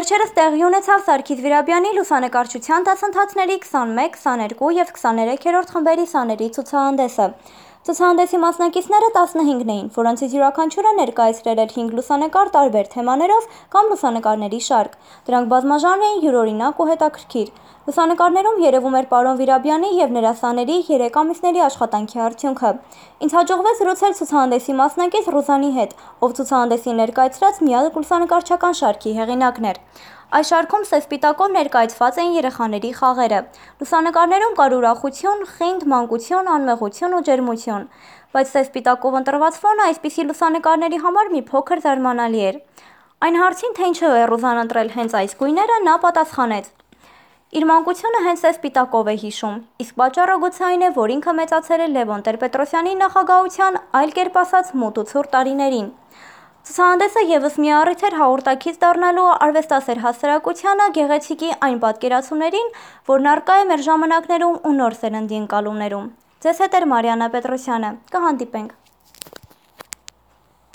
Վերջերս տեղի ունեցավ Սարգիս Վիրաբյանի լուսանկարչության դասընթացների 21, 22 և 23-րդ խմբերի սաների ցուցահանդեսը։ Ցուցահանդեսի մասնակիցները 15-ն էին, որոնցից յուրաքանչյուրը ներկայացրել էր 5 լուսանկար տարբեր թեմաներով կամ լուսանկարների շարք։ Դրանք բազմաժանր էին, յուրօրինակ ու հետաքրքիր։ Լուսանկարներում երևում էր պարոն Վիրաբյանի և նրա սաների 3 ամիսների աշխատանքի արդյունքը։ Ինձ հաջողվեց զրուցել ցուցահանդեսի մասնակից Ռուզանի հետ, ով ցուցահանդեսին ներկայացրած միակ լուսանկարչական շարքի հեղինակն էր։ Այս շարքում սև-սպիտակով ներկայացված էին երեխաների խաղերը։ Լուսանկարներում կար ուրախություն, խինդ, մանկություն, անմեղություն ու ջերմություն։ Բայց սև-սպիտակով ընտրված ֆոնը այսպիսի լուսանկարների համար մի փոքր զարմանալի էր։ Այն հարցին, թե ինչու է Ռուզան ընտրել հենց այս գույները, նա պատասխանեց. Իր մանկությունը հենց սև-սպիտակով է հիշում, իսկ պատճառը գուցե այն է, որ ինքը մեծացել է Լևոն Տեր-Պետրոսյանի նախագահության, այլ կերպ ասած, մութ ու ցուրտ տարիներին։ Ցուցահանդեսը ևս մի առիթ էր հաղորդակից դառնալու արվեստասեր հասարակությանը գեղեցիկի այն պատկերացումներին, որն առկա է մեր ժամանակներում ու նոր սերնդի ընկալումներում։ Ձեզ հետ էր Մարիաննա Պետրոսյանը։ Կհանդիպենք։